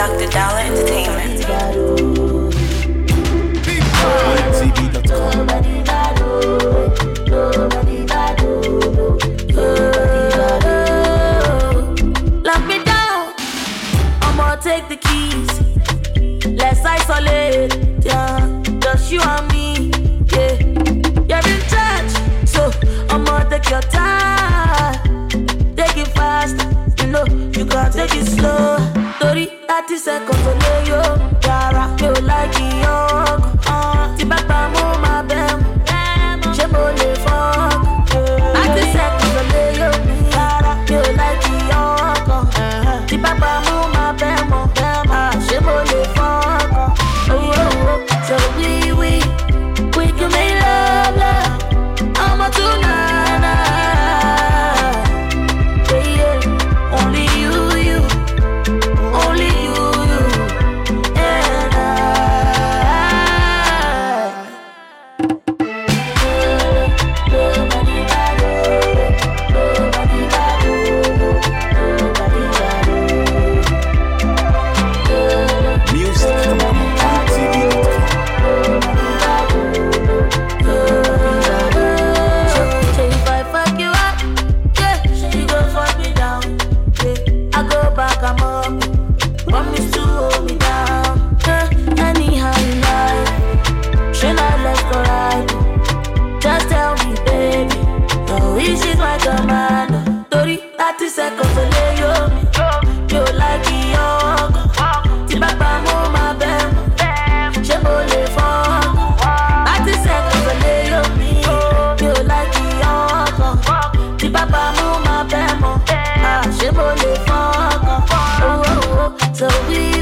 Dr. Dollar Entertainment. Lock me down, I'ma take the keys. Let's isolate, yeah. Just you and me, yeah. You're in charge, so I'ma take your time. Take it fast, you know, you can't take it slow. 30 seconds to lay you, Yara, you like it, young. Tibaka mo my bem, Chebole fuck. 30 seconds to lay you, Yara, you like it, young. Tibaka mo my bem, Chebole fuck. So we can make love, I'm a tonight. Yeah, only you, only you, and I. Music from So if I fuck you up, yeah, you gon' fuck me down. Yeah, I go back, I'm up. Promise to hold me down. Yeah, anyhow you like. Should I left or right? Just tell me, baby. Your wish is my command. 30 seconds to lay you. You like it, young. Tibaka mo my bem. Chebole fuck. 30 seconds to lay you. You like it, young. Tibaka mo my bem. Chebole fuck. So we